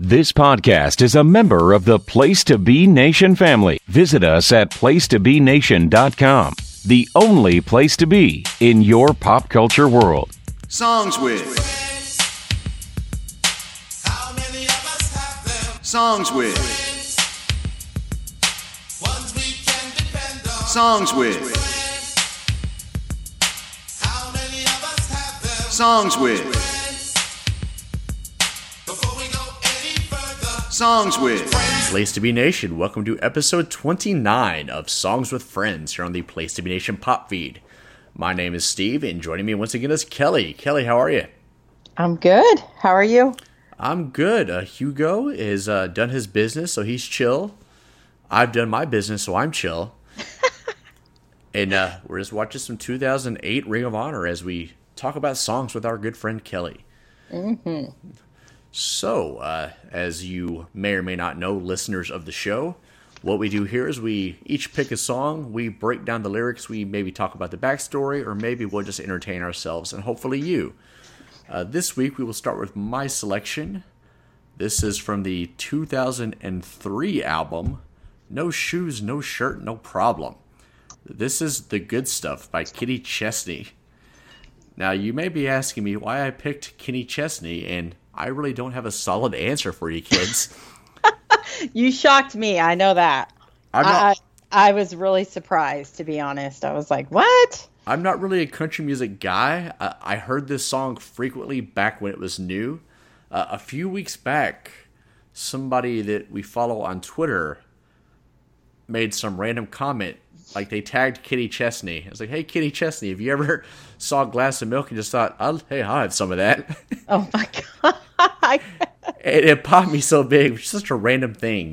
This podcast is a member of the Place to Be Nation family. Visit us at placetobenation.com, the only place to be in your pop culture world. Songs with. Songs with. Songs with. Songs with. Songs with. Place to Be Nation, welcome to episode 29 of Songs with Friends here on the Place to Be Nation pop feed. My name is Steve, and joining me once again is Kelly. Kelly, how are you? I'm good. How are you? I'm good. Hugo has done his business, so he's chill. I've done my business, so I'm chill. And we're just watching some 2008 Ring of Honor as we talk about songs with our good friend Kelly. Mm-hmm. So, as you may or may not know, listeners of the show, what we do here is we each pick a song, we break down the lyrics, we maybe talk about the backstory, or maybe we'll just entertain ourselves and hopefully you. This week we will start with my selection. This is from the 2003 album, No Shoes, No Shirt, No Problem. This is The Good Stuff by Kenny Chesney. Now, you may be asking me why I picked Kenny Chesney, and I really don't have a solid answer for you kids. You shocked me. I know that. I was really surprised, to be honest. I was like, what? I'm not really a country music guy. I heard this song frequently back when it was new. A few weeks back, somebody that we follow on Twitter made some random comment. Like, they tagged Kenny Chesney. I was like, hey, Kenny Chesney, have you ever saw a glass of milk and just thought, hey, I'll have some of that? Oh, my God. It popped me so big. It was such a random thing,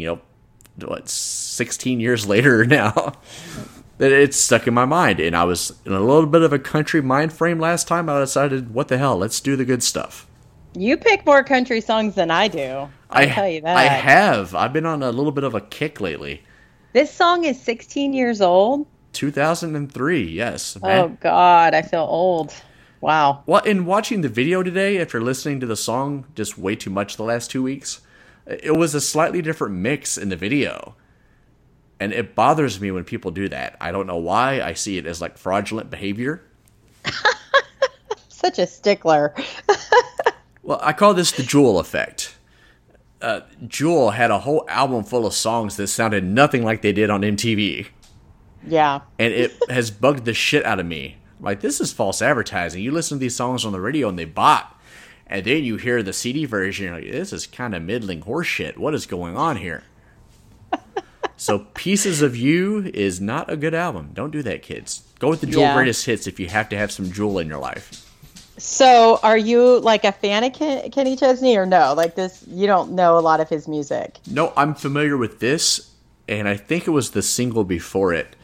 16 years later now, that it's stuck in my mind. And I was in a little bit of a country mind frame last time. I decided, what the hell, let's do the good stuff. You pick more country songs than I do. I'll tell you that. I have. I've been on a little bit of a kick lately. This song is 16 years old? 2003, yes. Oh, God, I feel old. Wow. Well, in watching the video today, after listening to the song just way too much the last 2 weeks, it was a slightly different mix in the video. And it bothers me when people do that. I don't know why. I see it as like fraudulent behavior. Such a stickler. Well, I call this the Jewel effect. Jewel had a whole album full of songs that sounded nothing like they did on MTV. Yeah. And it has bugged the shit out of me. Like, this is false advertising. You listen to these songs on the radio and they bop. And then you hear the CD version, you're like, this is kind of middling horseshit. What is going on here? So, Pieces of You is not a good album. Don't do that, kids. Go with the Jewel Greatest Hits if you have to have some Jewel in your life. So, are you like a fan of Kenny Chesney or no? Like this, you don't know a lot of his music. No, I'm familiar with this, and I think it was the single before it.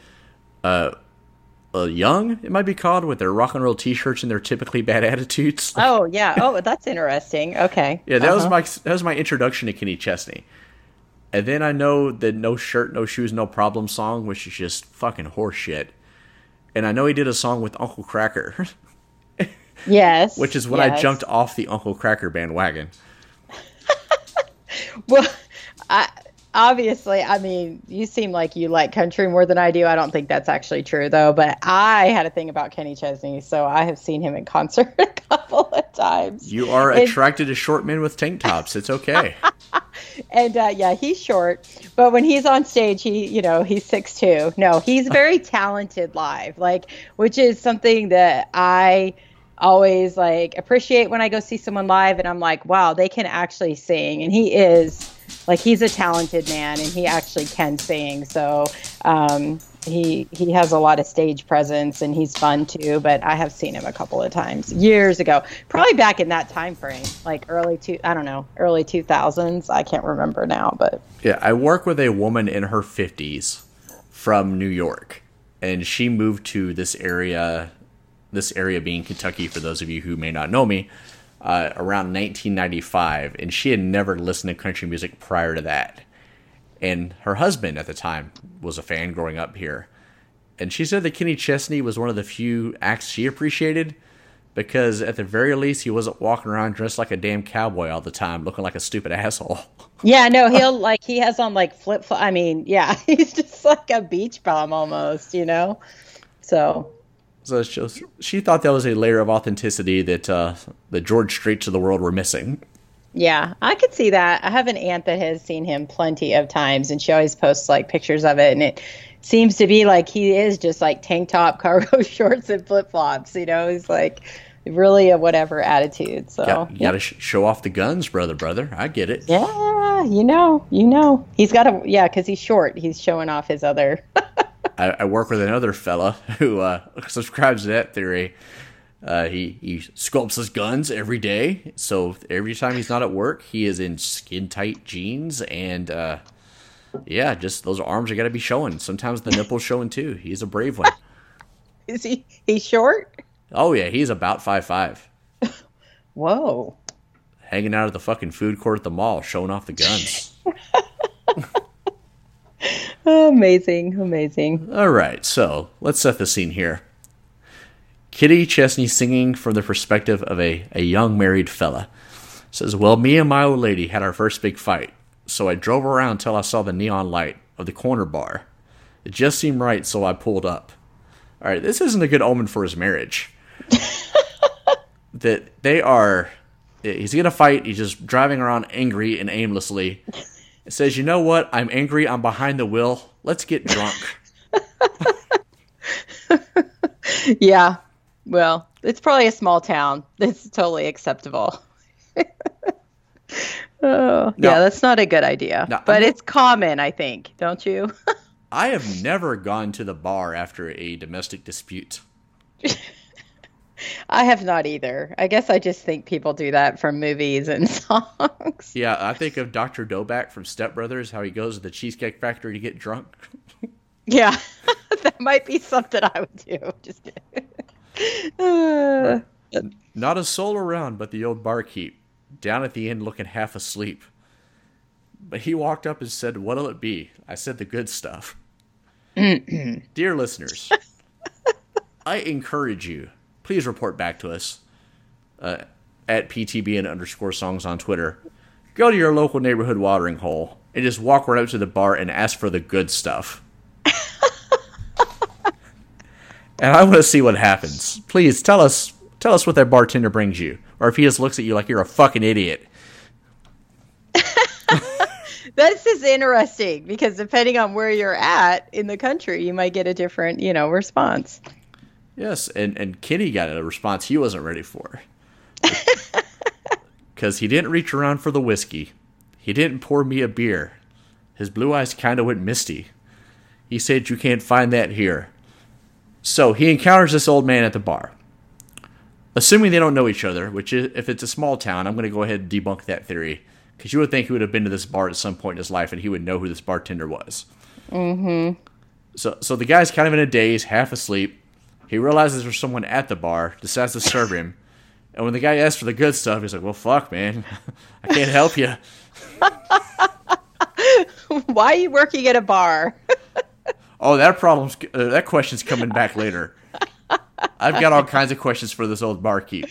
Young, it might be called, with their rock and roll t-shirts and their typically bad attitudes. Oh, yeah. Oh, that's interesting. Okay. Yeah, that was my introduction to Kenny Chesney. And then I know the No Shirt, No Shoes, No Problem song, which is just fucking horseshit. And I know he did a song with Uncle Kracker. Yes. Which is when I jumped off the Uncle Kracker bandwagon. Well, obviously, I mean, you seem like you like country more than I do. I don't think that's actually true, though. But I had a thing about Kenny Chesney, so I have seen him in concert a couple of times. You are attracted to short men with tank tops. It's okay. And yeah, he's short, but when he's on stage, he's 6'2". No, he's very talented live, which is something that I always appreciate when I go see someone live, and I'm like, wow, they can actually sing. And he is he's a talented man, and he actually can sing. So he has a lot of stage presence, and he's fun too. But I have seen him a couple of times years ago, probably back in that time frame, early 2000s. I can't remember now, but yeah, I work with a woman in her 50s from New York, and she moved to this area being Kentucky, for those of you who may not know me, around 1995, and she had never listened to country music prior to that. And her husband at the time was a fan growing up here. And she said that Kenny Chesney was one of the few acts she appreciated, because at the very least, he wasn't walking around dressed like a damn cowboy all the time, looking like a stupid asshole. Yeah, no, he has on like flip-flop. I mean, yeah, he's just like a beach bum almost, So she thought that was a layer of authenticity that the George Straits of the world were missing. Yeah, I could see that. I have an aunt that has seen him plenty of times, and she always posts like pictures of it, and it seems to be like he is just like tank top, cargo shorts, and flip-flops. He's like really a whatever attitude. So you got to show off the guns, brother. I get it. Yeah, he's got to, because he's short. He's showing off his other. I work with another fella who subscribes to that theory. He sculpts his guns every day, so every time he's not at work, he is in skin-tight jeans, and just those arms are got to be showing. Sometimes the nipples showing too. He's a brave one. Is he's short? Oh yeah, he's about 5'5". Whoa. Hanging out at the fucking food court at the mall, showing off the guns. Amazing. All right, so let's set the scene here. Kitty Chesney singing from the perspective of a young married fella. Says, well, me and my old lady had our first big fight, so I drove around till I saw the neon light of the corner bar. It just seemed right, so I pulled up. All right, this isn't a good omen for his marriage. He's going to fight, he's just driving around angry and aimlessly. It says, you know what, I'm angry, I'm behind the wheel, let's get drunk. Yeah. Well, it's probably a small town. It's totally acceptable. That's not a good idea. But it's common, I think, don't you? I have never gone to the bar after a domestic dispute. I have not either. I guess I just think people do that from movies and songs. Yeah, I think of Dr. Doback from Step Brothers, how he goes to the Cheesecake Factory to get drunk. Yeah, that might be something I would do. Just Not a soul around but the old barkeep, down at the end looking half asleep. But he walked up and said, what'll it be? I said the good stuff. Dear listeners, I encourage you, please report back to us at PTBN_songs on Twitter. Go to your local neighborhood watering hole and just walk right up to the bar and ask for the good stuff. And I want to see what happens. Please tell us what that bartender brings you, or if he just looks at you like you're a fucking idiot. This is interesting because depending on where you're at in the country, you might get a different, response. Yes, and Kenny got a response he wasn't ready for. Because he didn't reach around for the whiskey. He didn't pour me a beer. His blue eyes kind of went misty. He said, you can't find that here. So he encounters this old man at the bar. Assuming they don't know each other, which is, if it's a small town, I'm going to go ahead and debunk that theory. Because you would think he would have been to this bar at some point in his life and he would know who this bartender was. Mm-hmm. So the guy's kind of in a daze, half asleep. He realizes there's someone at the bar, decides to serve him. And when the guy asks for the good stuff, he's like, well, fuck, man. I can't help you. Why are you working at a bar? Oh, that question's coming back later. I've got all kinds of questions for this old barkeep.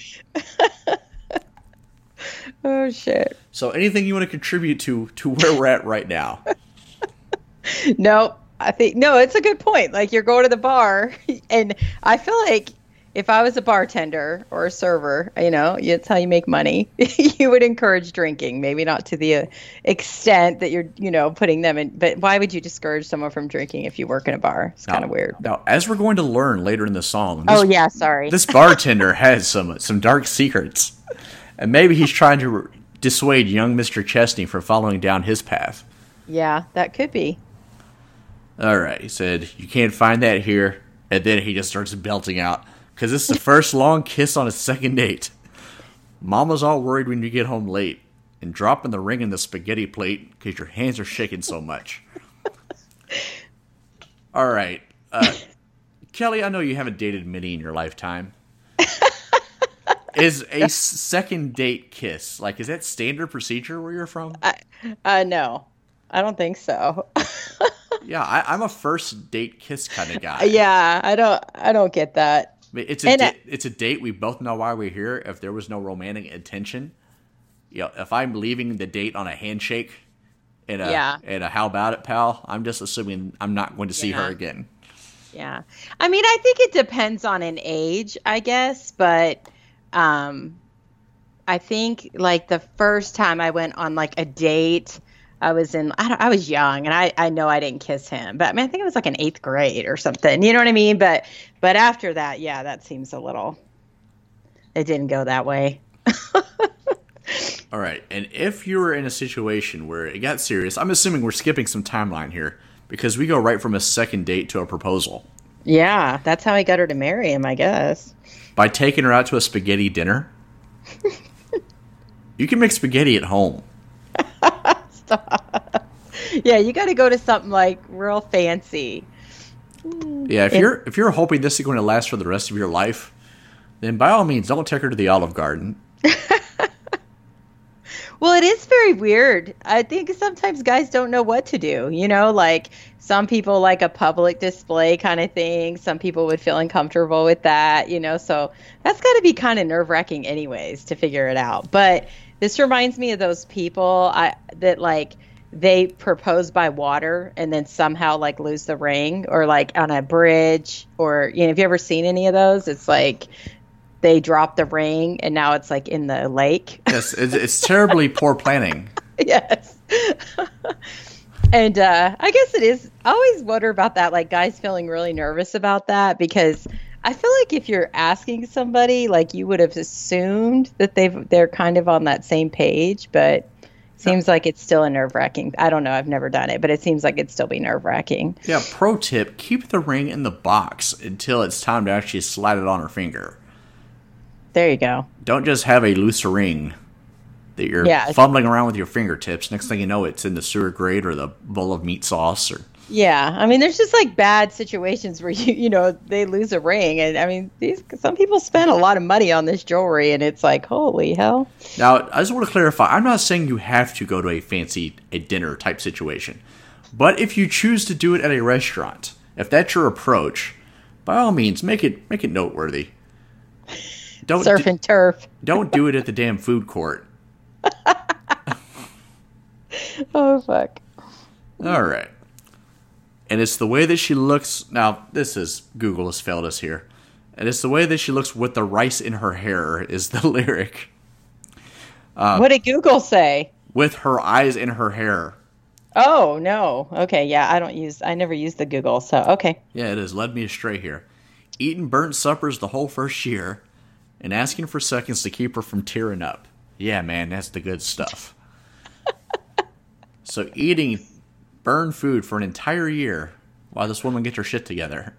Oh, shit. So anything you want to contribute to where we're at right now? No, it's a good point. Like, you're going to the bar, and I feel like if I was a bartender or a server, it's how you make money. You would encourage drinking, maybe not to the extent that you're, putting them in. But why would you discourage someone from drinking if you work in a bar? It's kind of weird. Now, as we're going to learn later in the song, sorry. This bartender has some dark secrets, and maybe he's trying to dissuade young Mr. Chesney from following down his path. Yeah, that could be. All right, he said, you can't find that here, and then he just starts belting out. Because it's the first long kiss on a second date. Mama's all worried when you get home late. And dropping the ring in the spaghetti plate because your hands are shaking so much. All right. Kelly, I know you haven't dated many in your lifetime. Is a second date kiss, is that standard procedure where you're from? No. I don't think so. Yeah, I'm a first date kiss kind of guy. Yeah, I don't get that. mean, And it's a date. We both know why we're here. If there was no romantic intention, if I'm leaving the date on a handshake and a how about it, pal, I'm just assuming I'm not going to see her again. Yeah. I mean, I think it depends on an age, I guess, but I think like the first time I went on like a date, I was young, and I know I didn't kiss him, but I mean, I think it was like in 8th grade or something. You know what I mean? But after that, yeah, that seems it didn't go that way. All right. And if you were in a situation where it got serious, I'm assuming we're skipping some timeline here because we go right from a second date to a proposal. Yeah, that's how I got her to marry him, I guess. By taking her out to a spaghetti dinner. You can make spaghetti at home. Stop. Yeah, you got to go to something like real fancy. Yeah, if you're hoping this is going to last for the rest of your life, then by all means, don't take her to the Olive Garden. Well, it is very weird. I think sometimes guys don't know what to do. Like some people like a public display kind of thing. Some people would feel uncomfortable with that, so that's got to be kind of nerve-wracking anyways to figure it out. But this reminds me of those people that like they propose by water and then somehow like lose the ring, or like on a bridge, or have you ever seen any of those? It's like they drop the ring and now it's like in the lake. Yes, it's terribly poor planning. Yes. And I guess it is. I always wonder about that, like guys feeling really nervous about that, because I feel like if you're asking somebody, like you would have assumed that they're kind of on that same page, but it seems like it's still a nerve-wracking. I don't know. I've never done it, but it seems like it'd still be nerve-wracking. Yeah, pro tip, keep the ring in the box until it's time to actually slide it on her finger. There you go. Don't just have a loose ring that you're fumbling around with your fingertips. Next thing you know, it's in the sewer grate or the bowl of meat sauce. Yeah, I mean, there's just like bad situations where they lose a ring, and I mean, some people spend a lot of money on this jewelry, and it's like, holy hell. Now, I just want to clarify, I'm not saying you have to go to a dinner type situation, but if you choose to do it at a restaurant, if that's your approach, by all means, make it noteworthy. Don't surf and turf. Don't do it at the damn food court. Oh, fuck. All right. And it's the way that she looks. Now, Google has failed us here. And it's the way that she looks with the rice in her hair is the lyric. What did Google say? With her eyes in her hair. Oh, no. Okay, yeah, I never use the Google, so okay. Yeah, it has led me astray here. Eating burnt suppers the whole first year and asking for seconds to keep her from tearing up. Yeah, man, that's the good stuff. So eating burned food for an entire year while this woman gets her shit together.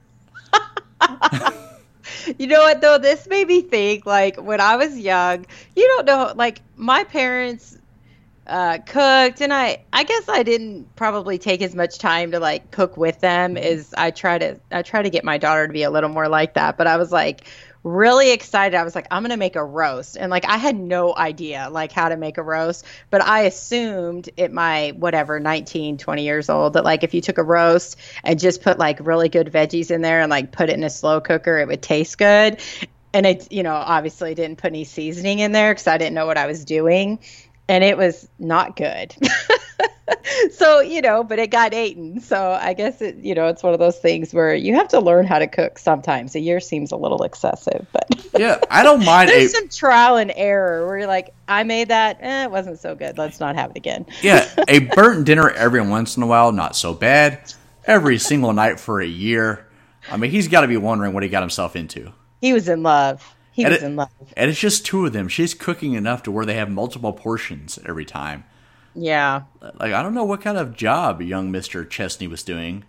You know what, though? This made me think, like, when I was young, you don't know, like, my parents cooked, and I guess I didn't probably take as much time to, like, cook with them as I try to get my daughter to be a little more like that. But I was, like, really excited. I was like, I'm going to make a roast. And like, I had no idea like how to make a roast, but I assumed at my 19, 20 years old that like, if you took a roast and just put like really good veggies in there and like put it in a slow cooker, it would taste good. And it, obviously didn't put any seasoning in there because I didn't know what I was doing. And it was not good. So, but it got eaten. So I guess it's one of those things where you have to learn how to cook sometimes. A year seems a little excessive, but yeah, I don't mind. There's some trial and error where you're like, I made that. It wasn't so good. Let's not have it again. Yeah. A burnt dinner every once in a while, not so bad. Every single night for a year. I mean, he's got to be wondering what he got himself into. He was in love. In love. And it's just two of them. She's cooking enough to where they have multiple portions every time. Yeah. Like, I don't know what kind of job young Mr. Chesney was doing.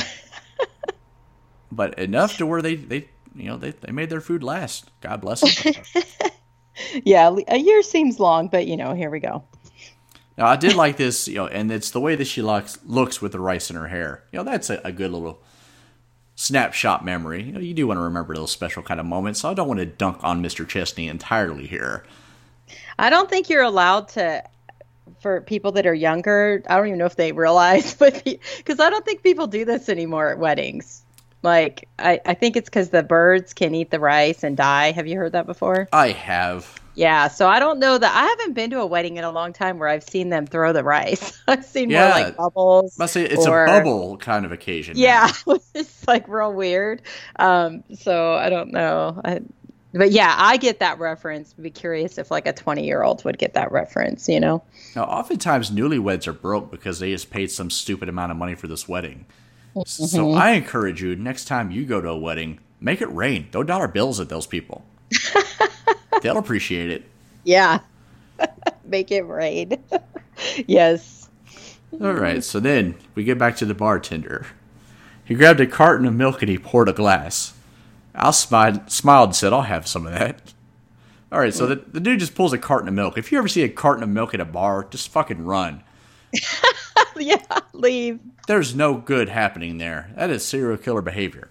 But enough to where they made their food last. God bless them. Yeah, a year seems long, but here we go. Now, I did like this, and it's the way that she looks with the rice in her hair. That's a good little snapshot memory. You do want to remember those special kind of moments. So I don't want to dunk on Mr. Chesney entirely here. I don't think you're allowed to, for people that are younger, I don't even know if they realize, but because I don't think people do this anymore at weddings. Like, I think it's because the birds can eat the rice and die. Have you heard that before? I have. Yeah, so I don't know that. I haven't been to a wedding in a long time where I've seen them throw the rice. I've seen more like bubbles. Must say it's a bubble kind of occasion. Yeah, it's like real weird. So I don't know. But yeah, I get that reference. I'd be curious if like a 20-year-old would get that reference, you know? Now, oftentimes newlyweds are broke because they just paid some stupid amount of money for this wedding. So I encourage you, next time you go to a wedding, make it rain. Throw dollar bills at those people. They'll appreciate it. Yeah. Make it rain. Yes. All right, so then we get back to the bartender. He grabbed a carton of milk and he poured a glass. Al smiled and said, I'll have some of that. All right, so the dude just pulls a carton of milk. If you ever see a carton of milk at a bar, just fucking run. Yeah, leave. There's no good happening there. That is serial killer behavior.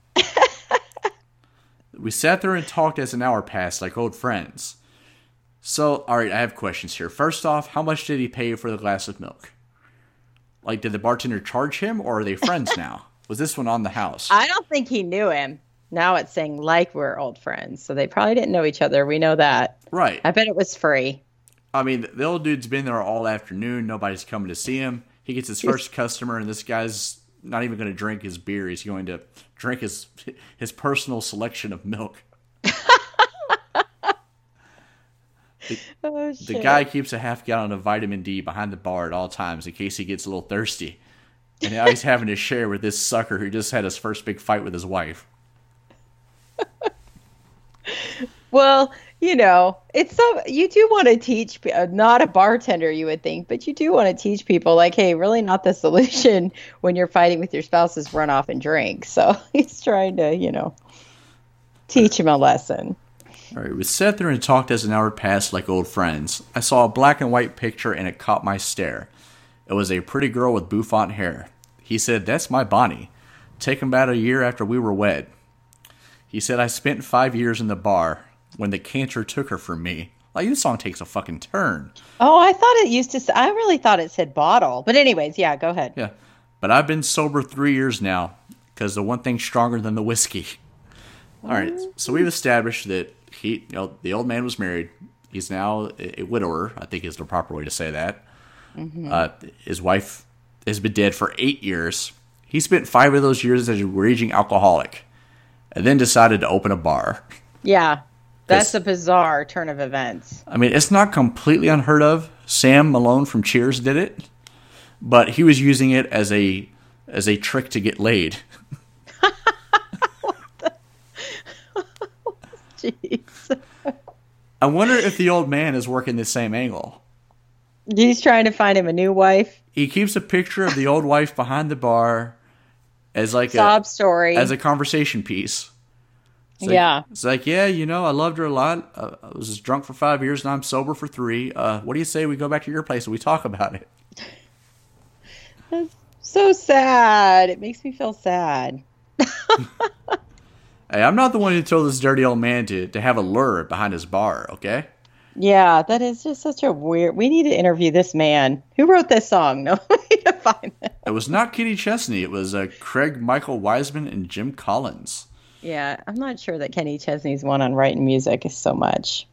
We sat there and talked as an hour passed like old friends. So, all right, I have questions here. First off, how much did he pay for the glass of milk? Like, did the bartender charge him, or are they friends now? Was this one on the house? I don't think he knew him. Now it's saying like we're old friends. So they probably didn't know each other. We know that. Right. I bet it was free. I mean, the old dude's been there all afternoon. Nobody's coming to see him. He gets his first customer, and this guy's not even going to drink his beer. He's going to drink his personal selection of milk. The guy keeps a half gallon of vitamin D behind the bar at all times in case he gets a little thirsty. And now he's having to share with this sucker who just had his first big fight with his wife. Well, you know, it's so you do want to teach, not a bartender, you would think, but you do want to teach people like, hey, really not the solution when you're fighting with your spouse is run off and drink. So he's trying to, you know, teach him a lesson. All right, we sat there and talked as an hour passed like old friends. I saw a black and white picture and it caught my stare. It was a pretty girl with bouffant hair. He said, that's my Bonnie. Taken about a year after we were wed. He said, I spent 5 years in the bar when the cancer took her from me. Like, this song takes a fucking turn. Oh, I thought it used to say, I really thought it said bottle. But anyways, yeah, go ahead. Yeah, but I've been sober 3 years now because the one thing's stronger than the whiskey. All right, so we've established that the old man was married. He's now a widower, I think is the proper way to say that. Mm-hmm. His wife has been dead for 8 years. He spent 5 of those years as a raging alcoholic and then decided to open a bar. Yeah, that's a bizarre turn of events. I mean, it's not completely unheard of. Sam Malone from Cheers did it, but he was using it as a trick to get laid. Jeez. I wonder if the old man is working the same angle. He's trying to find him a new wife. He keeps a picture of the old wife behind the bar as like sob story, as a conversation piece. It's like, yeah, you know, I loved her a lot. I was just drunk for 5 years, and I'm sober for 3. What do you say we go back to your place and we talk about it? That's so sad. It makes me feel sad. Hey, I'm not the one who told this dirty old man to have a lure behind his bar, okay? Yeah, that is just such a weird... We need to interview this man. Who wrote this song? No, we need to find him. It was not Kenny Chesney. It was Craig Michael Wiseman and Jim Collins. Yeah, I'm not sure that Kenny Chesney's one on writing music is so much.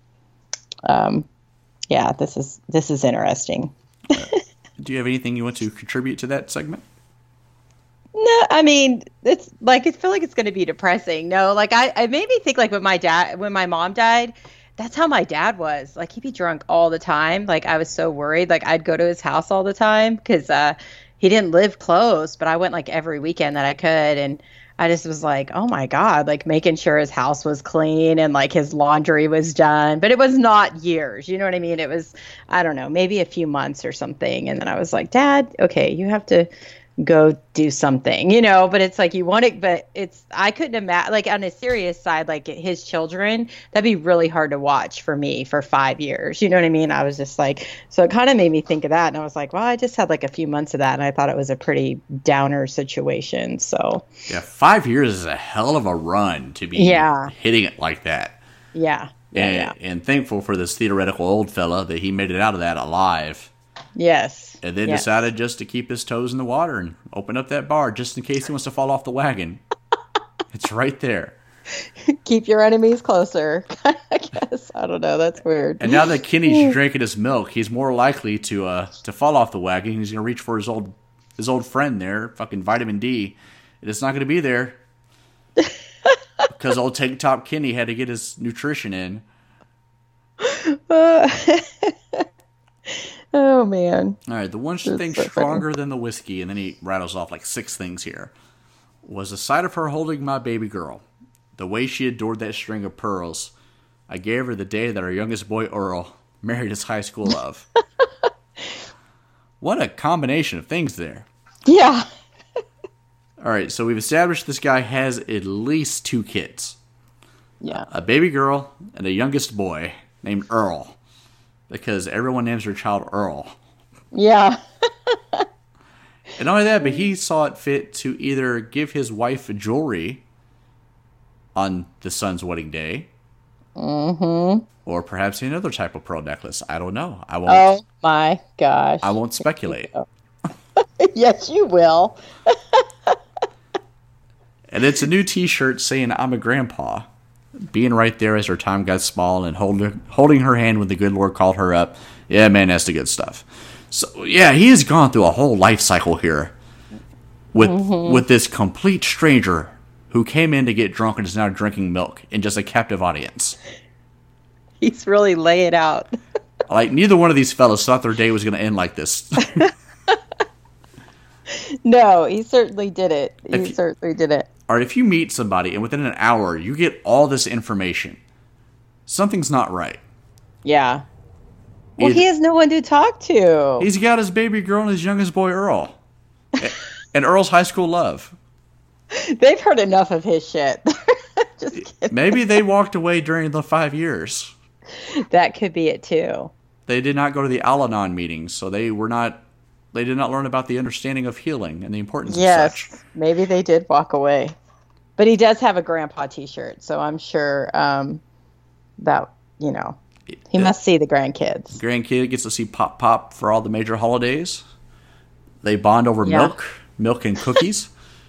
Yeah, this is interesting. Do you have anything you want to contribute to that segment? No, I mean, it's like, I feel like it's going to be depressing. No, like I made me think like when my mom died, that's how my dad was. Like, he'd be drunk all the time. Like, I was so worried. Like, I'd go to his house all the time because he didn't live close, but I went like every weekend that I could. And I just was like, oh my God, like making sure his house was clean and like his laundry was done. But it was not years. You know what I mean? It was, I don't know, maybe a few months or something. And then I was like, Dad, okay, you have to go do something, you know, but it's like you want it, but I couldn't imagine, like on a serious side, like his children, that'd be really hard to watch for me for 5 years. You know what I mean? I was just like, so it kind of made me think of that. And I was like, well, I just had like a few months of that. And I thought it was a pretty downer situation. So yeah, 5 years is a hell of a run to be hitting it like that. Yeah. And thankful for this theoretical old fella that he made it out of that alive. Yes. And then decided just to keep his toes in the water and open up that bar just in case he wants to fall off the wagon. It's right there. Keep your enemies closer. I guess. I don't know. That's weird. And now that Kenny's drinking his milk, he's more likely to fall off the wagon. He's going to reach for his old friend there, fucking vitamin D. And it's not going to be there. Because old Tank Top Kenny had to get his nutrition in. Oh, man. All right, the one thing stronger than the whiskey, and then he rattles off like 6 things here, was the sight of her holding my baby girl. The way she adored that string of pearls. I gave her the day that our youngest boy, Earl, married his high school love. What a combination of things there. Yeah. All right, so we've established this guy has at least 2 kids. Yeah. A baby girl and a youngest boy named Earl. Because everyone names their child Earl. Yeah. And not only that, but he saw it fit to either give his wife jewelry on the son's wedding day. Mm-hmm. Or perhaps another type of pearl necklace. I don't know. I won't. Oh, my gosh. I won't speculate. Yes, you will. And it's a new T-shirt saying "I'm a grandpa," being right there as her time got small and holding her hand when the good Lord called her up. Yeah, man, that's the good stuff. So yeah, he has gone through a whole life cycle here with this complete stranger who came in to get drunk and is now drinking milk in just a captive audience. He's really laying out. Like, neither one of these fellas thought their day was going to end like this. No, he certainly did it. Certainly did it. Or if you meet somebody and within an hour you get all this information, something's not right. Yeah. Well, he has no one to talk to. He's got his baby girl and his youngest boy, Earl. And Earl's high school love. They've heard enough of his shit. Just kidding. Maybe they walked away during the 5 years. That could be it, too. They did not go to the Al-Anon meetings, so they did not learn about the understanding of healing and the importance of such. Yes, maybe they did walk away. But he does have a grandpa T-shirt, so I'm sure that, he must see the grandkids. Grandkid gets to see Pop for all the major holidays. They bond over milk and cookies.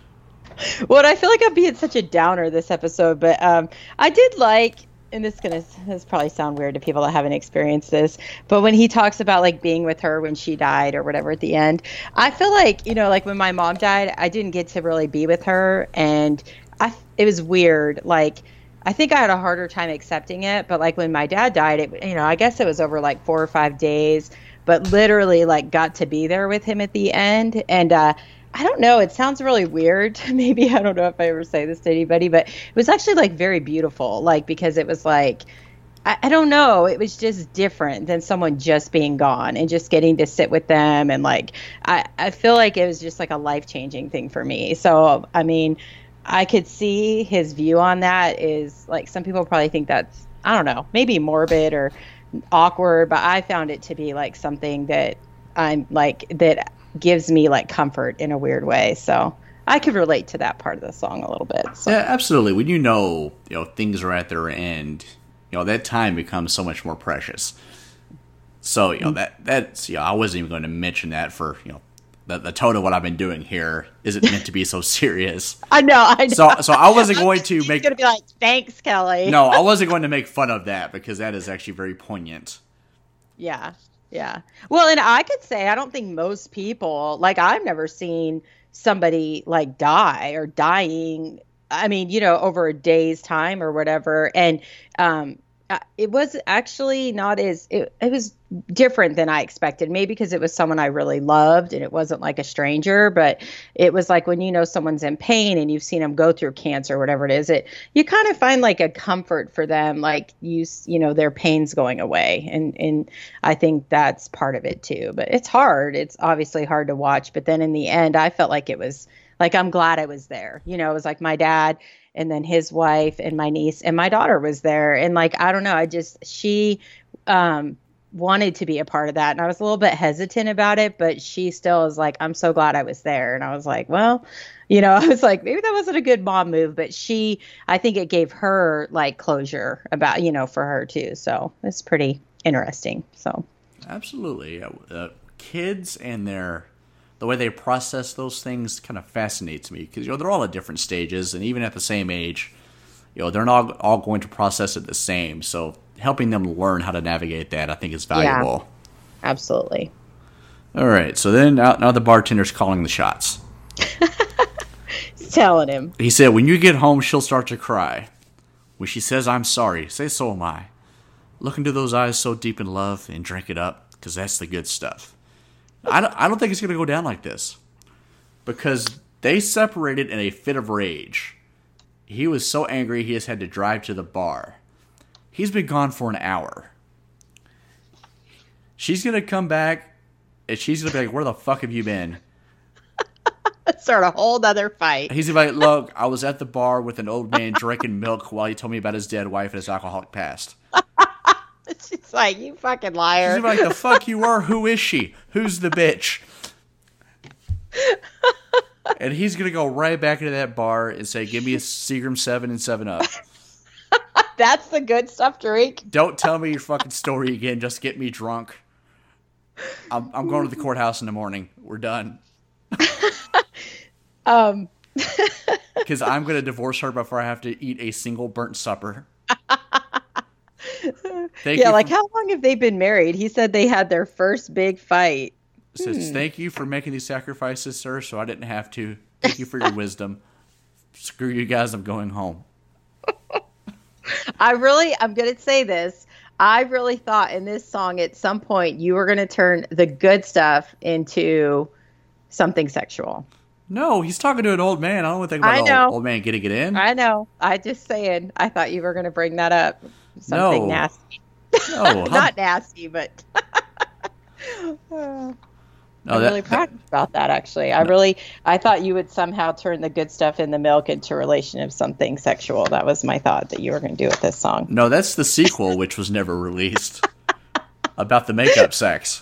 Well, I feel like I'm being such a downer this episode, but I did like, and this probably sound weird to people that haven't experienced this, but when he talks about like being with her when she died or whatever at the end, I feel like, like when my mom died, I didn't get to really be with her, and it was weird. Like, I think I had a harder time accepting it, but like when my dad died, I guess it was over like 4 or 5 days, but literally like got to be there with him at the end. And I don't know, it sounds really weird. Maybe, I don't know if I ever say this to anybody, but it was actually like very beautiful, like, because it was like, I don't know, it was just different than someone just being gone and just getting to sit with them. And like, I feel like it was just like a life-changing thing for me. So, I mean, I could see his view on that is like, some people probably think that's, I don't know, maybe morbid or awkward, but I found it to be like something that I'm like, that gives me like comfort in a weird way. So I could relate to that part of the song a little bit. So. Yeah, absolutely. When you know things are at their end, that time becomes so much more precious. So, that's I wasn't even going to mention that for, the tone of what I've been doing here isn't meant to be so serious. I know. So I wasn't going to make... It's going to be like, thanks, Kelly. No, I wasn't going to make fun of that because that is actually very poignant. Yeah. Yeah. Well, and I could say, I don't think most people, like, I've never seen somebody like die or dying, I mean, over a day's time or whatever. And it was actually not it was different than I expected. Maybe because it was someone I really loved and it wasn't like a stranger, but it was like when someone's in pain and you've seen them go through cancer or whatever it is, you kind of find like a comfort for them, like their pain's going away. And I think that's part of it too, but it's hard. It's obviously hard to watch, but then in the end, I felt like it was like, I'm glad I was there. It was like my dad and then his wife and my niece and my daughter was there. And like, I don't know, she wanted to be a part of that. And I was a little bit hesitant about it, but she still is like, I'm so glad I was there. And I was like, well, I was like, maybe that wasn't a good mom move, but I think it gave her like closure about, for her too. So it's pretty interesting. So. Absolutely. Kids and the the way they process those things kind of fascinates me because they're all at different stages, and even at the same age, they're not all going to process it the same. So helping them learn how to navigate that, I think, is valuable. Yeah, absolutely. All right, so then now the bartender's calling the shots. He's telling him. He said, when you get home, she'll start to cry. When she says, I'm sorry, say, so am I. Look into those eyes so deep in love and drink it up, because that's the good stuff. I don't think it's going to go down like this. Because they separated in a fit of rage. He was so angry he just had to drive to the bar. He's been gone for an hour. She's going to come back, and she's going to be like, where the fuck have you been? Start a whole other fight. He's going to be like, look, I was at the bar with an old man drinking milk while he told me about his dead wife and his alcoholic past. She's like, you fucking liar. She's like, the fuck you are? Who is she? Who's the bitch? And he's going to go right back into that bar and say, give me a Seagram 7 and 7-Up. That's the good stuff, Drake. Don't tell me your fucking story again. Just get me drunk. I'm going to the courthouse in the morning. We're done. Because I'm going to divorce her before I have to eat a single burnt supper. How long have they been married? He said they had their first big fight. Says, thank you for making these sacrifices, sir, so I didn't have to. Thank you for your wisdom. Screw you guys, I'm going home. I'm going to say this. I really thought in this song at some point you were going to turn the good stuff into something sexual. No, he's talking to an old man. I don't think about an old man getting it in. I know. I just saying. I thought you were going to bring that up. Something nasty. No. Not nasty, but... I'm really proud about that, actually. I thought you would somehow turn the good stuff in the milk into a relation of something sexual. That was my thought that you were going to do with this song. No, that's the sequel, which was never released. About the makeup sex.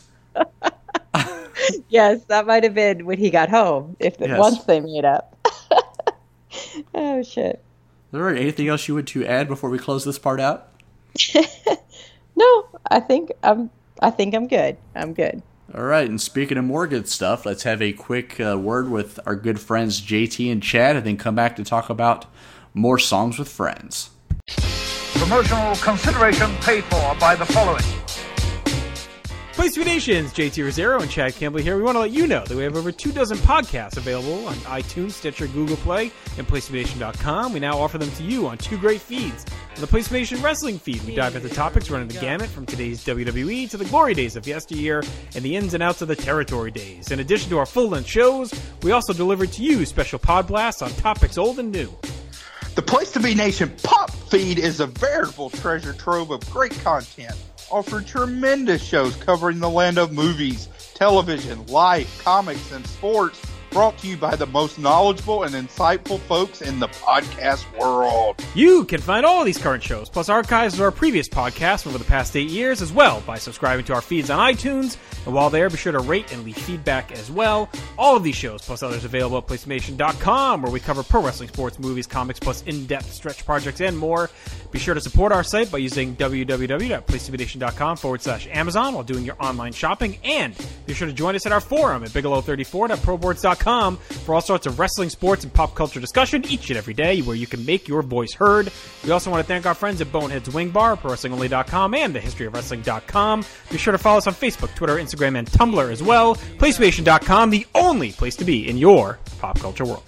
Yes, that might have been when he got home, once they made up. Oh, shit. Is there anything else you would to add before we close this part out? No, I think I'm good. I'm good. All right, and speaking of more good stuff, let's have a quick word with our good friends JT and Chad, and then come back to talk about more songs with friends. Promotional consideration paid for by the following. Place to Be Nations, JT Rosero and Chad Campbell here. We want to let you know that we have over 24 podcasts available on iTunes, Stitcher, Google Play, and PlaceToBeNation.com. We now offer them to you on two great feeds. On the Place to Be Nation Wrestling feed, we dive into topics running the gamut from today's WWE to the glory days of yesteryear and the ins and outs of the territory days. In addition to our full-length shows, we also deliver to you special pod blasts on topics old and new. The Place to Be Nation Pop feed is a veritable treasure trove of great content. Offer tremendous shows covering the land of movies, television, life, comics, and sports, brought to you by the most knowledgeable and insightful folks in the podcast world. You can find all of these current shows, plus archives of our previous podcasts from over the past 8 years as well, by subscribing to our feeds on iTunes. And while there, be sure to rate and leave feedback as well. All of these shows, plus others available at PlaceToBeNation.com, where we cover pro wrestling, sports, movies, comics, plus in-depth stretch projects and more. Be sure to support our site by using www.PlaceToBeNation.com/Amazon while doing your online shopping. And be sure to join us at our forum at Bigelow34.proboards.com for all sorts of wrestling, sports, and pop culture discussion each and every day, where you can make your voice heard. We also want to thank our friends at Boneheads Wing Bar, ProWrestlingOnly.com, and TheHistoryOfWrestling.com. Be sure to follow us on Facebook, Twitter, Instagram, and Tumblr as well. PlaceStation.com, the only place to be in your pop culture world.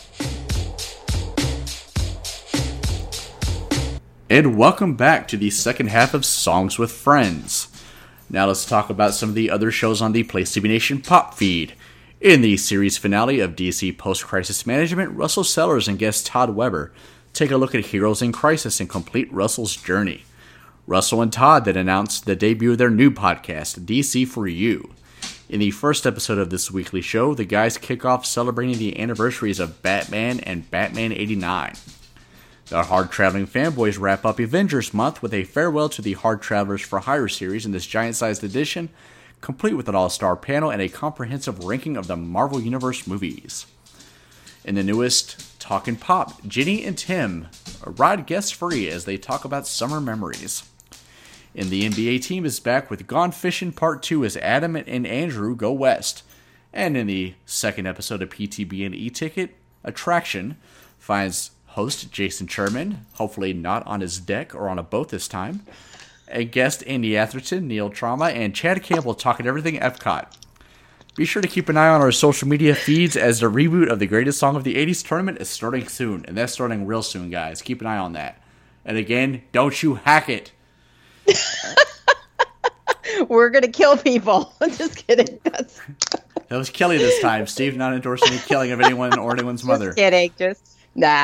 And welcome back to the second half of Songs with Friends. Now let's talk about some of the other shows on the Place to Be Nation Pop feed. In the series finale of DC Post-Crisis Management, Russell Sellers and guest Todd Weber take a look at heroes in crisis and complete Russell's journey. Russell and Todd then announced the debut of their new podcast, DC for You. In the first episode of this weekly show, the guys kick off celebrating the anniversaries of Batman and Batman 89. The Hard Traveling Fanboys wrap up Avengers Month with a farewell to the Hard Travelers for Hire series in this giant-sized edition, complete with an all-star panel and a comprehensive ranking of the Marvel Universe movies. In the newest Talkin' Pop, Jenny and Tim ride guests free as they talk about summer memories. And the NBA team is back with Gone Fishing Part 2 as Adam and Andrew go west. And in the second episode of PTB and E-Ticket, Attraction finds host Jason Sherman, hopefully not on his deck or on a boat this time, a guest Andy Atherton, Neil Trauma, and Chad Campbell talking everything Epcot. Be sure to keep an eye on our social media feeds as the reboot of the Greatest Song of the 80s tournament is starting soon. And that's starting real soon, guys. Keep an eye on that. And again, don't you hack it. We're going to kill people. Just kidding. That was Kelly this time. Steve not endorsing the killing of anyone or anyone's mother. Just kidding. Just, nah.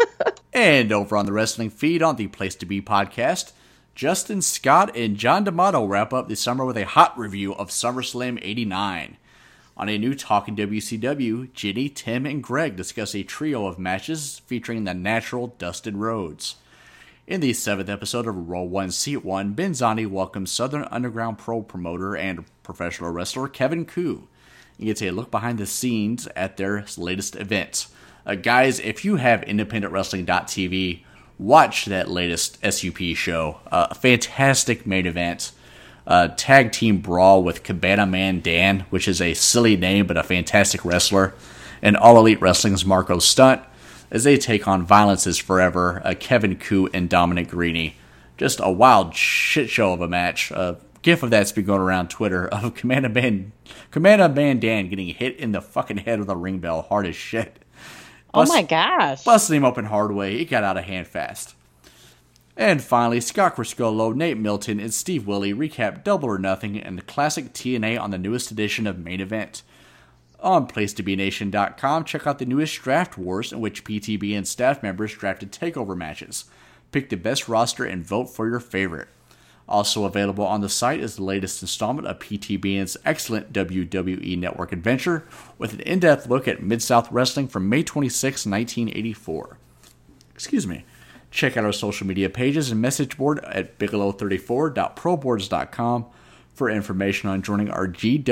And over on the wrestling feed on the Place to Be podcast, Justin Scott and John D'Amato wrap up the summer with a hot review of SummerSlam 89. On a new Talkin' WCW, Jenny, Tim, and Greg discuss a trio of matches featuring the Natural Dustin Rhodes. In the 7th episode of Row 1 Seat 1, Ben Zani welcomes Southern Underground Pro promoter and professional wrestler Kevin Koo. You get a look behind the scenes at their latest event. Guys, if you have IndependentWrestling.tv, watch that latest SUP show. A fantastic main event. Tag team brawl with Cabana Man Dan, which is a silly name but a fantastic wrestler, and All Elite Wrestling's Marco Stunt, as they take on Violence is Forever, Kevin Koo and Dominic Greeny. Just a wild shit show of a match. A gif of that's been going around Twitter of Cabana Man Dan getting hit in the fucking head with a ring bell hard as shit. Oh my gosh. Busting him open hard way. It got out of hand fast. And finally, Scott Criscolo, Nate Milton, and Steve Willie recap Double or Nothing and the classic TNA on the newest edition of Main Event. On PlaceToBeNation.com, check out the newest Draft Wars, in which PTB and staff members drafted takeover matches. Pick the best roster and vote for your favorite. Also available on the site is the latest installment of PTBN's excellent WWE Network adventure, with an in-depth look at Mid-South Wrestling from May 26, 1984. Excuse me. Check out our social media pages and message board at bigelow34.proboards.com for information on joining our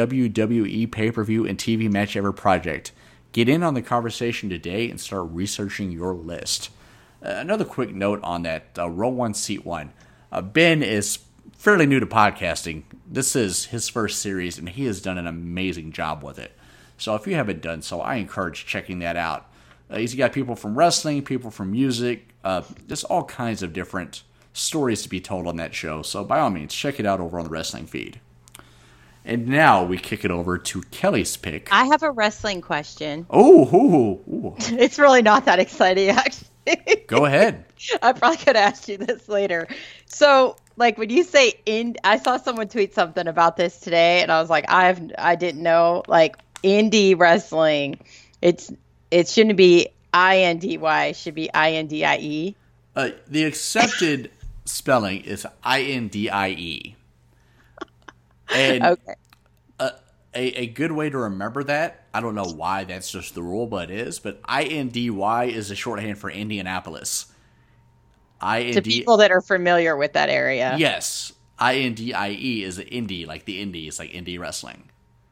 GWWE pay-per-view and TV Match Ever project. Get in on the conversation today and start researching your list. Another quick note on that Row 1 Seat 1. Ben is fairly new to podcasting. This is his first series, and he has done an amazing job with it. So if you haven't done so, I encourage checking that out. He's got people from wrestling, people from music, just all kinds of different stories to be told on that show. So by all means, check it out over on the wrestling feed. And now we kick it over to Kelly's pick. I have a wrestling question. Oh, It's really not that exciting, actually. Go ahead. I probably could ask you this later. So, like, when you say I saw someone tweet something about this today, and I was like, I didn't know. Like, indie wrestling, it shouldn't be INDY, it should be INDIE. The accepted spelling is INDIE. And okay. A good way to remember that, I don't know why that's just the rule, but it is, but INDY is a shorthand for Indianapolis. To people that are familiar with that area. Yes. INDIE is indie, like the indies, like indie wrestling.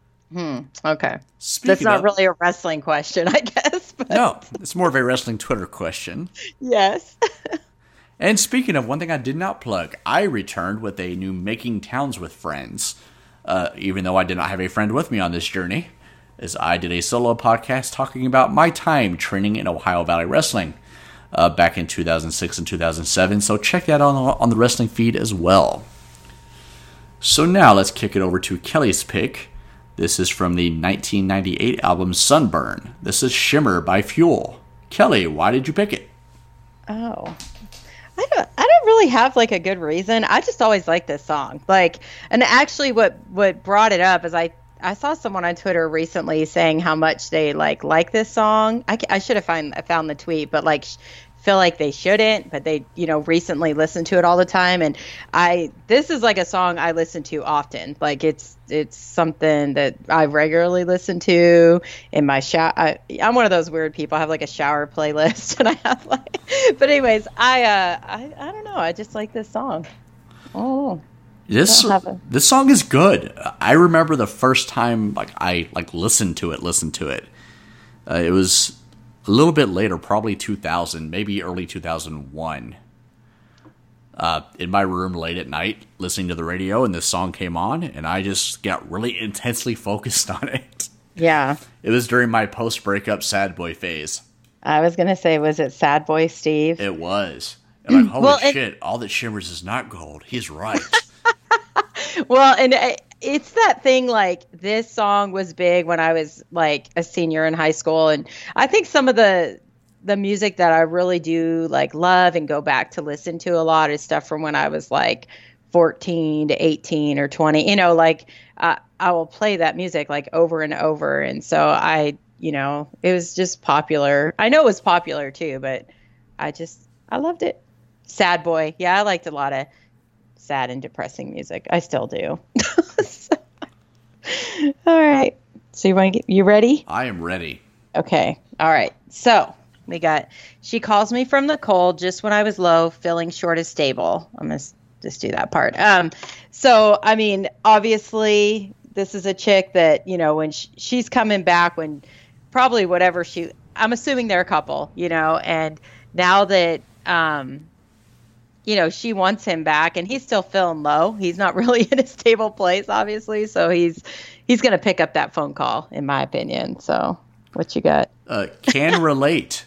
Okay. That's not really a wrestling question, I guess. But... No, it's more of a wrestling Twitter question. Yes. And speaking of one thing I did not plug, I returned with a new Making Towns with Friends, even though I did not have a friend with me on this journey, as I did a solo podcast talking about my time training in Ohio Valley Wrestling back in 2006 and 2007, so check that out on the wrestling feed as well. So now let's kick it over to Kelly's pick. This is from the 1998 album Sunburn. This is Shimmer by Fuel. Kelly, why did you pick it? Oh, I don't really have like a good reason. I just always like this song. Like, and actually what brought it up is I saw someone on Twitter recently saying how much they like this song. I should have found the tweet, but like feel like they shouldn't, but they, recently listened to it all the time. And this is like a song I listen to often. Like it's something that I regularly listen to in my shower. I'm one of those weird people. I have like a shower playlist, and I have but anyways, I don't know. I just like this song. Oh, this song is good. I remember the first time I listened to it. It was a little bit later, probably 2000, maybe early 2001. In my room late at night, listening to the radio, and this song came on, and I just got really intensely focused on it. Yeah. It was during my post-breakup sad boy phase. I was going to say, was it Sad Boy Steve? It was. And like, holy Well, shit, all that shimmers is not gold. He's right. Well, and it's that thing, like, this song was big when I was like a senior in high school, and I think some of the music that I really do like love and go back to listen to a lot is stuff from when I was like 14 to 18 or 20. You know, like I will play that music like over and over, and so it was just popular. I know it was popular too, but I loved it. Sad Boy, yeah, I liked a lot of sad and depressing music. I still do. All right. So you ready? I am ready. Okay. All right. So we got, she calls me from the cold just when I was low, feeling short is stable. I'm going to just do that part. So, I mean, obviously this is a chick that, when she's coming back when probably whatever I'm assuming they're a couple, and now that, she wants him back and he's still feeling low. He's not really in a stable place, obviously. So he's going to pick up that phone call, in my opinion. So what you got? Can relate.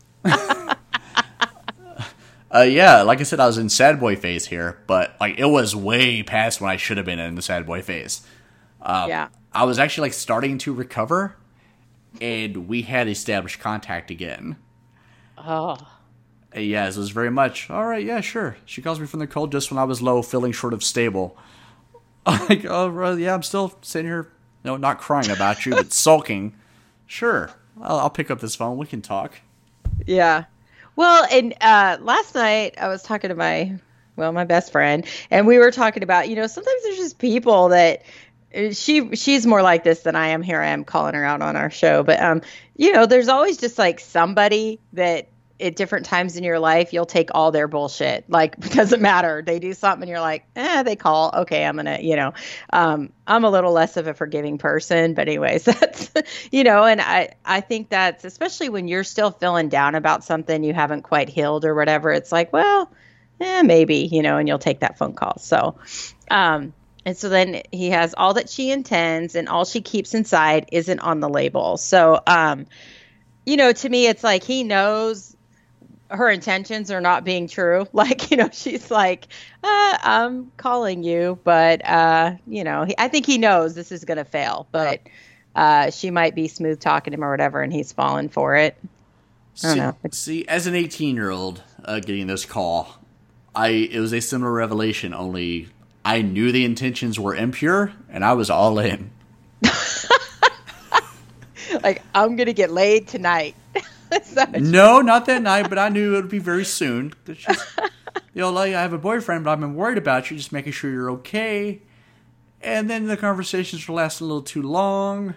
Yeah, like I said, I was in sad boy phase here, but like it was way past when I should have been in the sad boy phase. Yeah. I was actually like starting to recover, and we had established contact again. Oh. Yes, it was very much, all right, yeah, sure. She calls me from the cold just when I was low, feeling short of stable. I'm like, oh, well, yeah, I'm still sitting here, not crying about you, but sulking. Sure, I'll pick up this phone. We can talk. Yeah. Well, and last night I was talking to my best friend, and we were talking about, sometimes there's just people that she's more like this than I am. Here I am calling her out on our show. But, there's always just like somebody that at different times in your life, you'll take all their bullshit. Like, it doesn't matter. They do something and you're like, they call. Okay, I'm going to, I'm a little less of a forgiving person. But anyways, that's, and I think that's, especially when you're still feeling down about something you haven't quite healed or whatever, it's like, well, maybe, and you'll take that phone call. So, and so then he has all that she intends and all she keeps inside isn't on the label. So, to me, it's like he knows her intentions are not being true. Like, she's like, I'm calling you, but, I think he knows this is going to fail, but she might be smooth talking him or whatever, and he's falling for it. I don't know. See, as an 18-year-old getting this call, it was a similar revelation, only I knew the intentions were impure, and I was all in. Like, I'm going to get laid tonight. No, not that night, but I knew it would be very soon. It's just, like, I have a boyfriend, but I've been worried about you, just making sure you're okay. And then the conversations were lasting a little too long,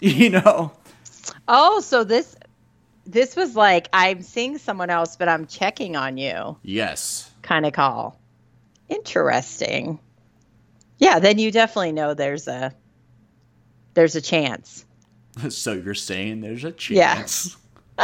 Oh, so this was like, I'm seeing someone else, but I'm checking on you. Yes. Kind of call. Interesting. Yeah, then you definitely know there's a chance. So you're saying there's a chance? Yeah.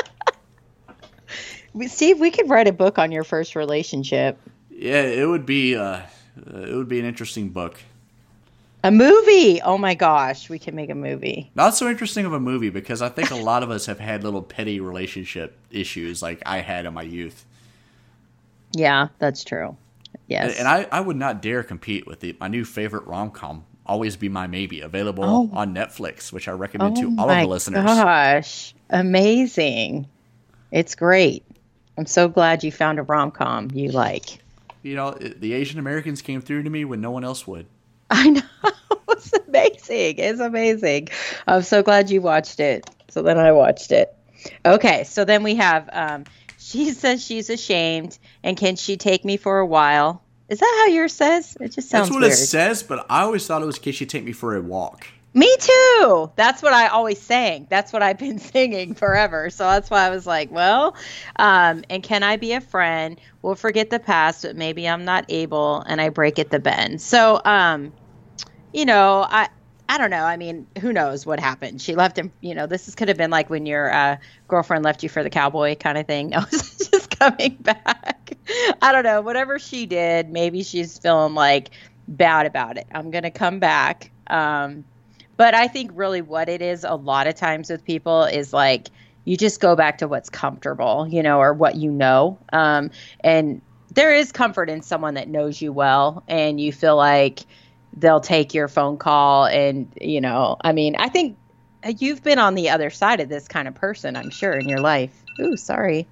Steve, we could write a book on your first relationship. Yeah, it would be an interesting book. A movie. Oh my gosh, we can make a movie. Not so interesting of a movie because I think a lot of us have had little petty relationship issues like I had in my youth. Yeah, that's true. Yes. And I would not dare compete with my new favorite rom-com, Always Be My Maybe, available on Netflix, which I recommend to all of the listeners. Oh my gosh. Amazing. It's great. I'm so glad you found a rom-com you like. The Asian Americans came through to me when no one else would. I know. It's amazing. It's amazing. I'm so glad you watched it. So then I watched it. Okay. So then we have, she says she's ashamed and can she take me for a while? Is that how yours says? It just sounds weird. That's what it says, but I always thought it was, can she take me for a walk? Me too. That's what I always sang. That's what I've been singing forever. So that's why I was like, well, and can I be a friend? We'll forget the past, but maybe I'm not able and I break at the bend. So, I don't know. I mean, who knows what happened? She left him, this could have been like when your girlfriend left you for the cowboy kind of thing. No, it's just coming back. I don't know. Whatever she did, maybe she's feeling like bad about it. I'm going to come back. But I think really what it is a lot of times with people is like, you just go back to what's comfortable, or what you know. And there is comfort in someone that knows you well and you feel like they'll take your phone call. And, I think you've been on the other side of this kind of person, I'm sure, in your life. Ooh, sorry.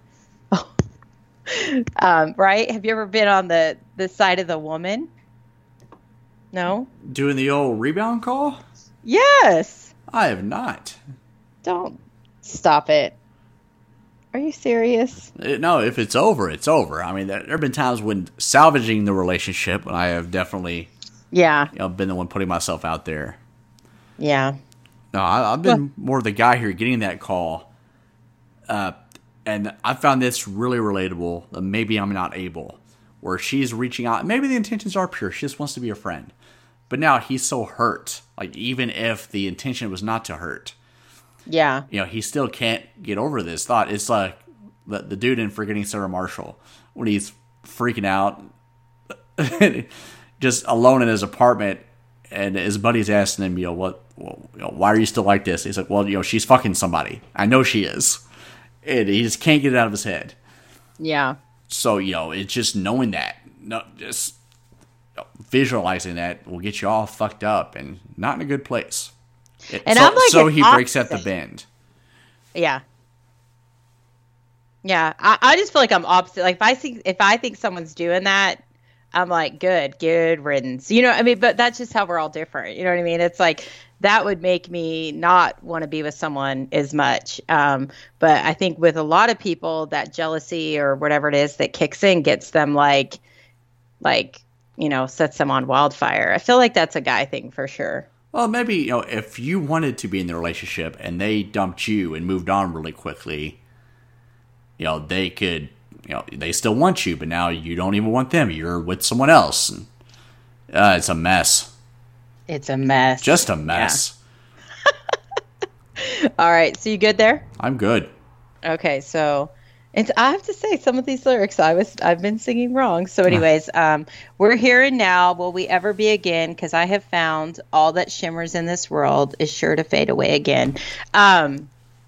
Right? Have you ever been on the side of the woman? No? Doing the old rebound call? Yes. I have not. Don't stop it. Are you serious? No, if it's over, it's over. I mean, there have been times when salvaging the relationship, and I have definitely been the one putting myself out there. Yeah. No, I've been more the guy here getting that call. And I found this really relatable. Maybe I'm not able. Where she's reaching out. Maybe the intentions are pure. She just wants to be a friend. But now he's so hurt. Like, even if the intention was not to hurt. Yeah. He still can't get over this thought. It's like the dude in Forgetting Sarah Marshall. When he's freaking out. Just alone in his apartment. And his buddy's asking him, why are you still like this? He's like, well, she's fucking somebody. I know she is. And he just can't get it out of his head. Yeah. So, it's just knowing that. Just visualizing that will get you all fucked up and not in a good place. And I'm like, so he breaks at the bend. Yeah. Yeah. I just feel like I'm opposite. Like, if I think someone's doing that, I'm like, good riddance. But that's just how we're all different. You know what I mean? It's like, that would make me not want to be with someone as much. But I think with a lot of people, that jealousy or whatever it is that kicks in gets them like, sets them on wildfire. I feel like that's a guy thing for sure. Well, maybe, if you wanted to be in the relationship and they dumped you and moved on really quickly, they could, they still want you, but now you don't even want them. You're with someone else. And, it's a mess. It's a mess. Just a mess. Yeah. All right. So you good there? I'm good. Okay. So, and I have to say, some of these lyrics I've been singing wrong. So anyways, we're here and now. Will we ever be again? Because I have found all that shimmers in this world is sure to fade away again. And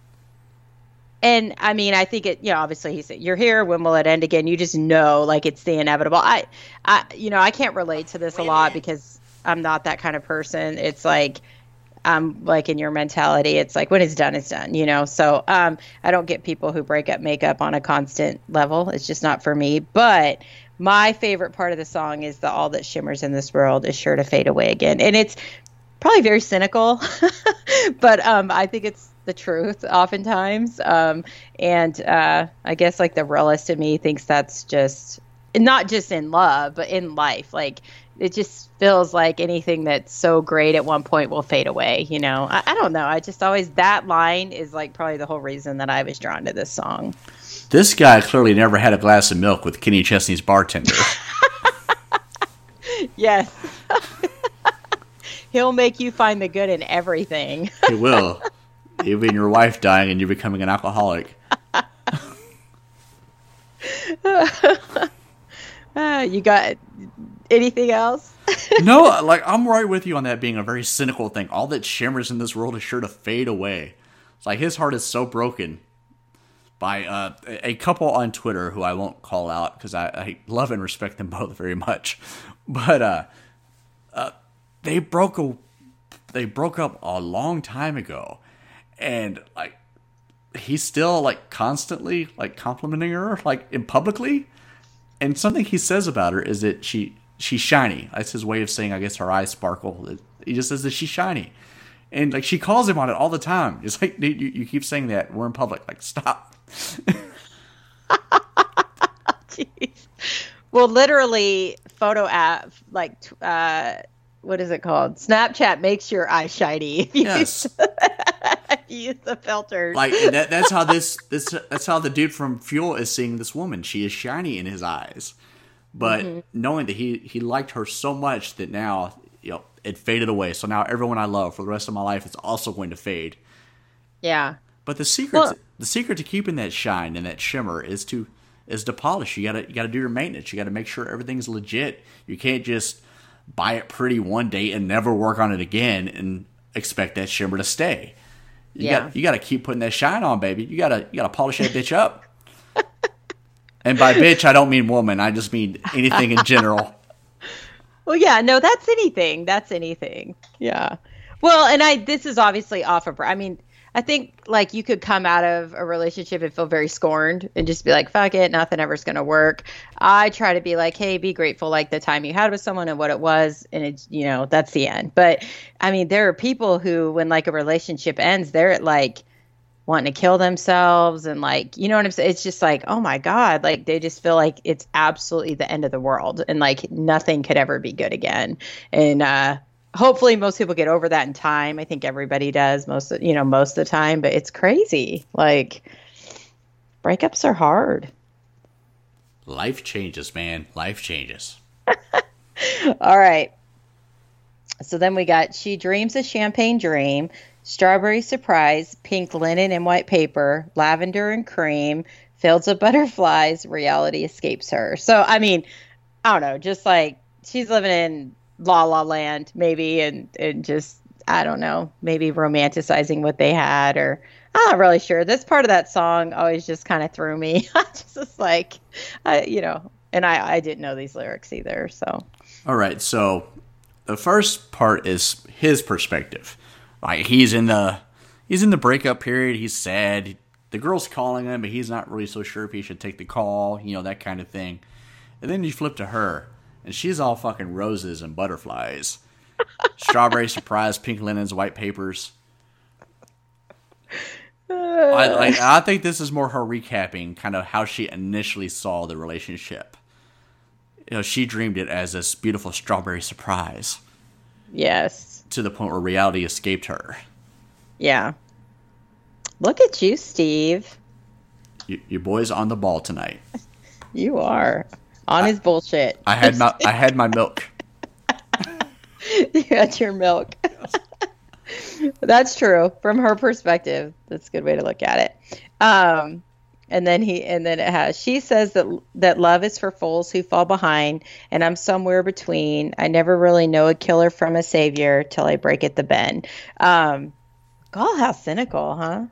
I mean, I think it, obviously he said, you're here. When will it end again? You just know, like, it's the inevitable. I can't relate to this a lot because I'm not that kind of person. It's like, I'm like in your mentality. It's like, when it's done, So I don't get people who break up makeup on a constant level. It's just not for me. But my favorite part of the song is the all that shimmers in this world is sure to fade away again. And it's probably very cynical, but I think it's the truth oftentimes. I guess like the realist in me thinks that's just not just in love, but in life. Like, it just feels like anything that's so great at one point will fade away. I don't know. I just always, that line is like probably the whole reason that I was drawn to this song. This guy clearly never had a glass of milk with Kenny Chesney's bartender. Yes. He'll make you find the good in everything. He will. Even your wife dying and you becoming an alcoholic. You got anything else? No, like, I'm right with you on that being a very cynical thing. All that shimmers in this world is sure to fade away. It's like his heart is so broken by a couple on Twitter who I won't call out because I love and respect them both very much. But they broke up a long time ago, and like, he's still like constantly like complimenting her like in publicly. And something he says about her is that she's shiny. That's his way of saying, I guess, her eyes sparkle. He just says that she's shiny. And like, she calls him on it all the time. It's like, dude, you keep saying that. We're in public. Like, stop. Jeez. Well, literally, photo app, like, what is it called? Snapchat makes your eyes shiny. Yes. Use the filters. Like, that's how that's how the dude from Fuel is seeing this woman. She is shiny in his eyes. But knowing that he liked her so much that now, it faded away. So now everyone I love for the rest of my life is also going to fade. Yeah. But the secret to keeping that shine and that shimmer is to polish. You gotta do your maintenance. You gotta make sure everything's legit. You can't just buy it pretty one day and never work on it again, and expect that shimmer to stay. You Yeah. got to keep putting that shine on, baby. You got to polish that bitch up. And by bitch, I don't mean woman. I just mean anything in general. Well, yeah, no, that's anything. That's anything. Yeah. Well, and this is obviously off of, I mean, I think like you could come out of a relationship and feel very scorned and just be like, fuck it, nothing ever's going to work. I try to be like, hey, be grateful like the time you had with someone and what it was. And it's, you know, that's the end. But I mean, there are people who, when like a relationship ends, they're at like wanting to kill themselves and like, you know what I'm saying? It's just like, oh my God, like they just feel like it's absolutely the end of the world and like nothing could ever be good again. And hopefully most people get over that in time. I think everybody does most of the time, but it's crazy. Like breakups are hard. Life changes, man. Life changes. All right. So then we got She Dreams a Champagne Dream, Strawberry Surprise, Pink Linen and White Paper, Lavender and Cream, Fields of Butterflies, Reality Escapes Her. So, I mean, I don't know, just like she's living in La La Land maybe and just, I don't know, maybe romanticizing what they had or I'm not really sure. This part of that song always just kind of threw me. I just was like, and I didn't know these lyrics either. So. All right. So the first part is his perspective. Like he's in the breakup period. He's sad. The girl's calling him, but he's not really so sure if he should take the call, that kind of thing. And then you flip to her, and she's all fucking roses and butterflies. Strawberry Surprise, Pink Linens, White Papers. I think this is more her recapping kind of how she initially saw the relationship. She dreamed it as this beautiful strawberry surprise. Yes. To the point where reality escaped her. Yeah. Look at you, Steve. Your boy's on the ball tonight. You are on his bullshit. I had my milk. You had your milk. That's true. From her perspective, that's a good way to look at it. And then it has, she says that love is for fools who fall behind, and I'm somewhere between. I never really know a killer from a savior till I break at the bend. God, how cynical, huh?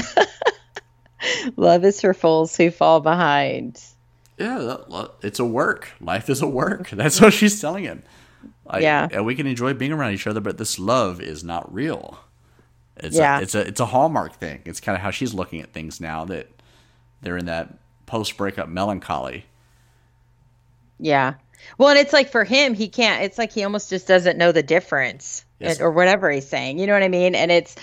Love is for fools who fall behind. Yeah, it's a work. Life is a work. That's what she's telling him. Yeah. We can enjoy being around each other, but this love is not real. It's a Hallmark thing. It's kind of how she's looking at things now that they're in that post-breakup melancholy. Yeah. Well, and it's like for him, he can't. It's like he almost just doesn't know the difference, yes. or whatever he's saying. You know what I mean? And it's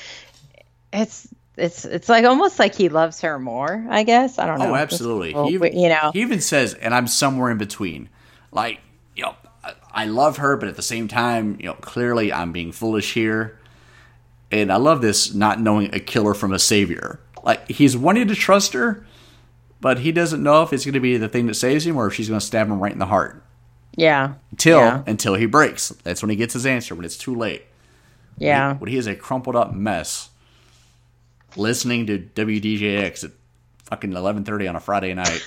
like almost like he loves her more. I guess I don't know. Oh, absolutely. He even says, "And I'm somewhere in between." Like, I love her, but at the same time, clearly I'm being foolish here. And I love this not knowing a killer from a savior. Like, he's wanting to trust her, but he doesn't know if it's going to be the thing that saves him or if she's going to stab him right in the heart. Yeah. Until he breaks. That's when he gets his answer, when it's too late. Yeah. When he is a crumpled up mess, listening to WDJX at fucking 11:30 on a Friday night.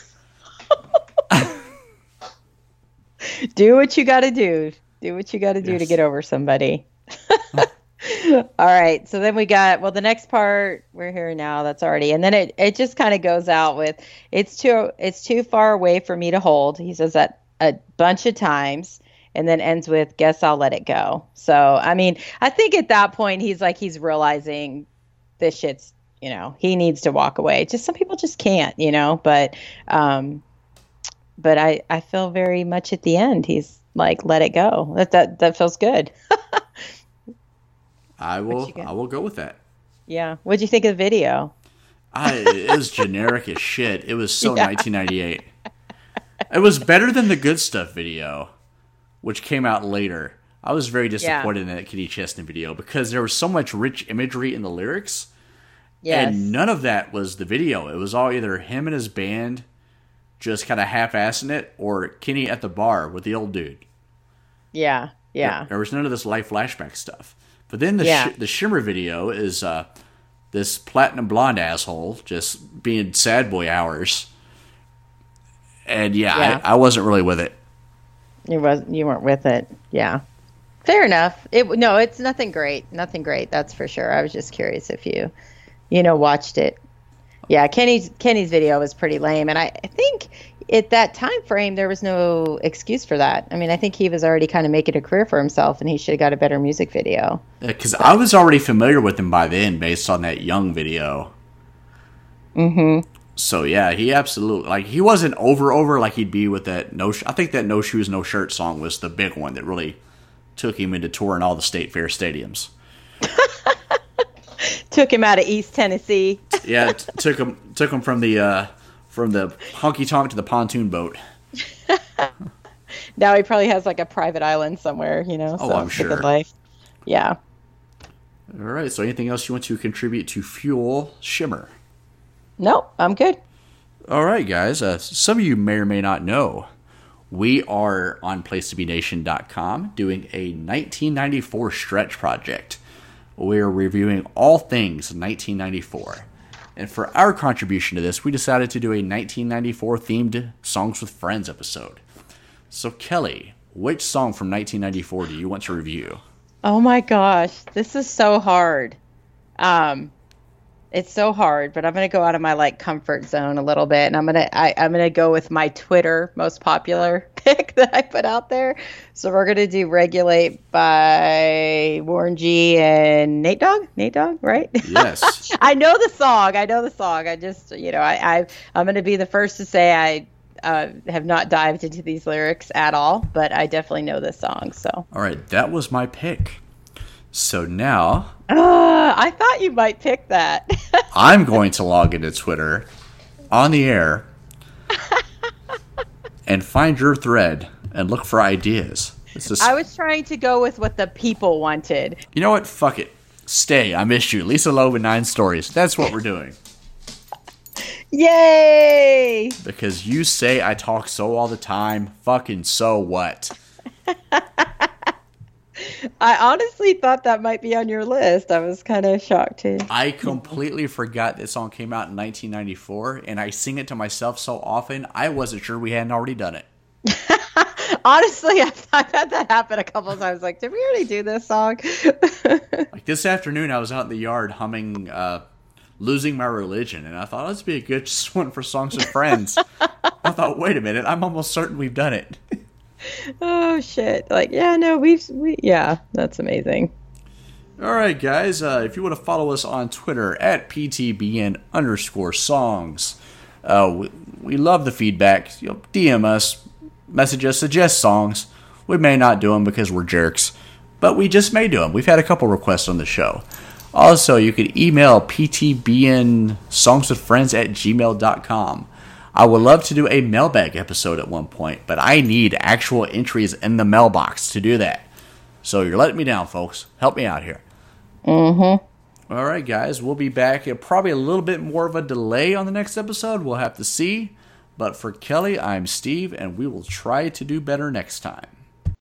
Do what you got to do. Do what you got to do to get over somebody. All right. So then we got, the next part we're here now, that's already, and then it just kind of goes out with, it's too far away for me to hold. He says that a bunch of times and then ends with, guess I'll let it go. So, I mean, I think at that point he's realizing this shit's, he needs to walk away. Just some people just can't, but I feel very much at the end. He's like, let it go. That feels good. I will go with that. Yeah. What'd you think of the video? It was generic as shit. It was so 1998. It was better than the Good Stuff video, which came out later. I was very disappointed in that Kenny Chesney video because there was so much rich imagery in the lyrics. Yes. And none of that was the video. It was all either him and his band just kind of half-assing it or Kenny at the bar with the old dude. Yeah, yeah. There was none of this life flashback stuff. But then the Shimmer video is this platinum blonde asshole just being sad boy hours. And I wasn't really with it. You weren't with it. Yeah. Fair enough. No, it's nothing great. Nothing great, that's for sure. I was just curious if you watched it. Yeah, Kenny's video was pretty lame, and I think at that time frame there was no excuse for that. I mean, I think he was already kind of making a career for himself, and he should have got a better music video. Because I was already familiar with him by then, based on that Young video. Mm-hmm. So yeah, he absolutely he wasn't over like he'd be with that I think that No Shoes No Shirt song was the big one that really took him into touring all the State Fair stadiums. Took him out of East Tennessee. Yeah, took him from the honky tonk to the pontoon boat. Now he probably has like a private island somewhere, Oh, so I'm it's a sure. good life. Yeah. All right. So, anything else you want to contribute to Fuel Shimmer? Nope, I'm good. All right, guys. Some of you may or may not know, we are on PlaceToBeNation.com doing a 1994 stretch project. We're reviewing all things 1994. And for our contribution to this, we decided to do a 1994 themed Songs with Friends episode. So, Kelly, which song from 1994 do you want to review? Oh my gosh, this is so hard. It's so hard, but I'm gonna go out of my comfort zone a little bit, and I'm gonna go with my Twitter most popular pick that I put out there. So we're gonna do "Regulate" by Warren G and Nate Dogg, right? Yes. I know the song. I just, I'm gonna be the first to say I have not dived into these lyrics at all, but I definitely know this song. So. All right, that was my pick. So now, I thought you might pick that. I'm going to log into Twitter on the air and find your thread and look for ideas. I was trying to go with what the people wanted. You know what? Fuck it. Stay. I missed you. Lisa Loeb and 9 Stories. That's what we're doing. Yay! Because you say I talk so all the time. Fucking so what? I honestly thought that might be on your list. I was kind of shocked too. I completely forgot this song came out in 1994, and I sing it to myself so often, I wasn't sure we hadn't already done it. Honestly, I've had that happen a couple of times. Like, did we already do this song? Like this afternoon, I was out in the yard humming Losing My Religion, and I thought, let's be a good one for Songs with Friends. I thought, wait a minute, I'm almost certain we've done it. Oh shit! Yeah, that's amazing. All right, guys. If you want to follow us on Twitter at PTBN_songs, we love the feedback. DM us, message us, suggest songs. We may not do them because we're jerks, but we just may do them. We've had a couple requests on the show. Also, you can email ptbnsongswithfriends@gmail.com. I would love to do a mailbag episode at one point, but I need actual entries in the mailbox to do that. So you're letting me down, folks. Help me out here. Mm-hmm. All right, guys. We'll be back. Probably a little bit more of a delay on the next episode. We'll have to see. But for Kelly, I'm Steve, and we will try to do better next time.